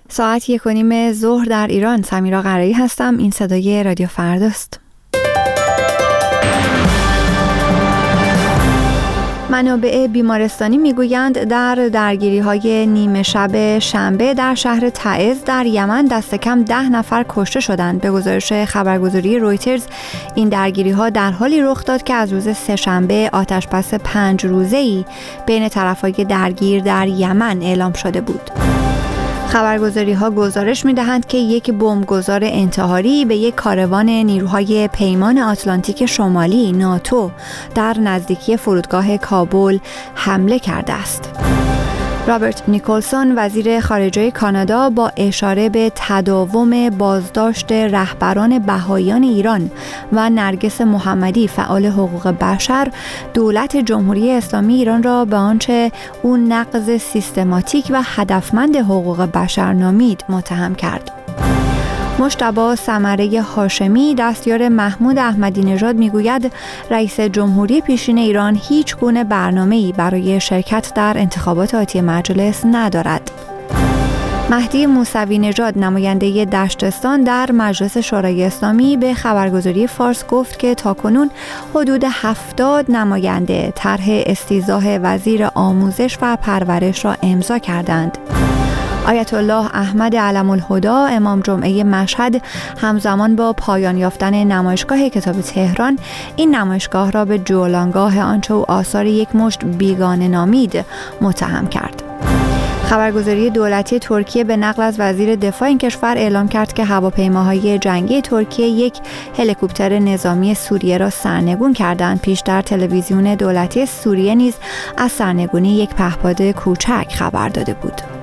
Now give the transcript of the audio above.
ساعت 1:30 ظهر در ایران. سمیرا قرایی هستم. این صدای رادیو فرداست. منابع بیمارستانی میگویند در درگیری‌های نیمه شب شنبه در شهر تعز در یمن دست کم 10 نفر کشته شدند. به گزارش خبرگزاری رویترز این درگیری‌ها در حالی رخ داد که از روز سه‌شنبه آتش‌بس 5 روزه‌ای بین طرف‌های درگیر در یمن اعلام شده بود. خبرگزاری‌ها گزارش می‌دهند که یک بمبگذار انتحاری به یک کاروان نیروهای پیمان آتلانتیک شمالی ناتو در نزدیکی فرودگاه کابل حمله کرده است. رابرت نیکلسون وزیر خارجه کانادا با اشاره به تداوم بازداشت رهبران بهائیان ایران و نرگس محمدی فعال حقوق بشر دولت جمهوری اسلامی ایران را به آنچه او نقض سیستماتیک و هدفمند حقوق بشر نامید متهم کرد. مجتبی ثمره هاشمی دستیار محمود احمدی نژاد میگوید رئیس جمهوری پیشین ایران هیچ گونه برنامه‌ای برای شرکت در انتخابات آتی مجلس ندارد. مهدی موسوی نژاد نماینده دشتستان در مجلس شورای اسلامی به خبرگزاری فارس گفت که تاکنون حدود 70 نماینده طرح استیضاح وزیر آموزش و پرورش را امضا کردند. آیت الله احمد علم الهدی امام جمعه مشهد همزمان با پایان یافتن نمایشگاه کتاب تهران این نمایشگاه را به جولانگاه آنچه او آثار یک مشت بیگانه نامید متهم کرد. خبرگزاری دولتی ترکیه به نقل از وزیر دفاع این کشور اعلام کرد که هواپیماهای جنگی ترکیه یک هلیکوپتر نظامی سوریه را سرنگون کردند. پیشتر تلویزیون دولتی سوریه نیز از سرنگونی یک پهپاد کوچک خبر داده بود.